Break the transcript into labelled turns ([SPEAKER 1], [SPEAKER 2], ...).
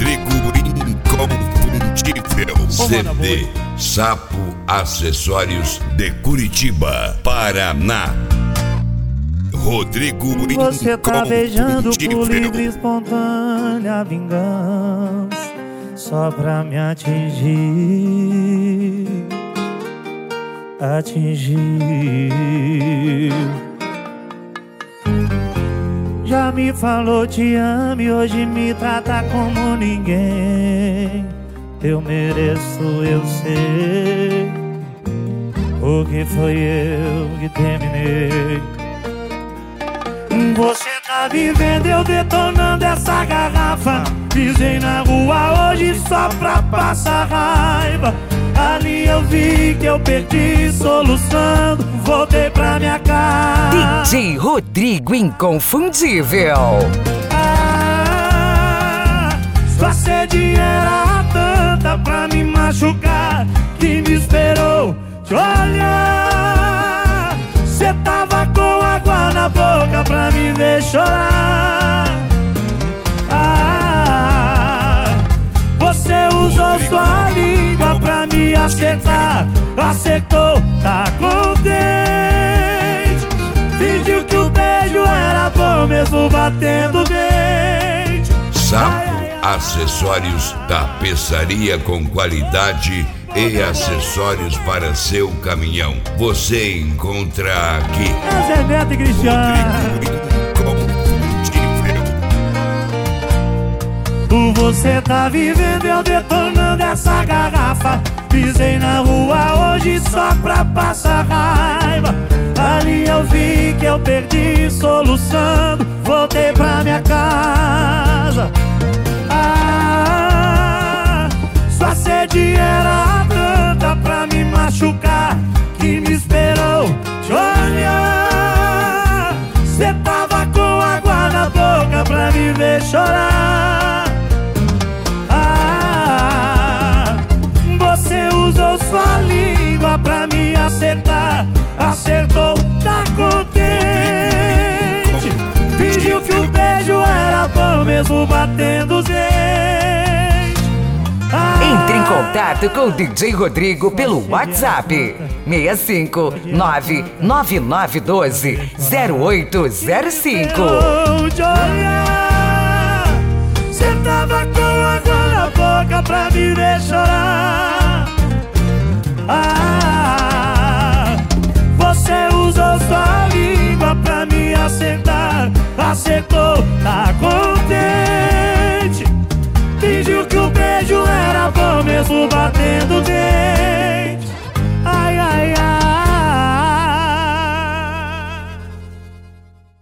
[SPEAKER 1] Rodrigo Inconfundível. CD Sapo Acessórios de Curitiba, Paraná. Rodrigo Inconfundível.
[SPEAKER 2] Você tá beijando por livre e espontânea vingança, só pra me atingir. Já me falou te amo e hoje me trata como ninguém. Eu mereço, eu sei, porque foi eu que terminei. Você tá vivendo, eu detonando essa garrafa. Pisei na rua hoje só pra passar raiva. Ali eu vi que eu perdi soluçando, voltei pra minha casa.
[SPEAKER 3] DJ Rodrigo Inconfundível.
[SPEAKER 2] Sua sede era tanta pra me machucar que me esperou te olhar. Cê tava com água na boca pra me ver chorar. Você usou sua língua pra me acertar. Acertou, tá contente. Fingiu que o beijo era bom mesmo batendo dente.
[SPEAKER 1] Sapo Acessórios, tapeçaria com qualidade e acessórios para seu caminhão. Você encontra aqui.
[SPEAKER 2] Zé Neto e Cristiano. Você tá vivendo, eu detonando essa garrafa. Pisei na rua hoje só pra passar raiva. Ali eu vi que eu perdi soluçando, voltei pra minha casa. Sua sede era tanta pra me machucar que me esperou te olhar. Cê tava com água na boca pra me ver chorar. Você usou sua língua pra me acertar. Acertou, tá contente. Fingiu que o beijo era bom mesmo batendo os dentes.
[SPEAKER 3] Entre em contato com o DJ Rodrigo pelo WhatsApp 65999120805.
[SPEAKER 2] Cê tava com água na boca pra me ver chorar. Você usou sua língua pra me acertar. Acertou, tá contente. Fingiu que o beijo era bom mesmo batendo dente.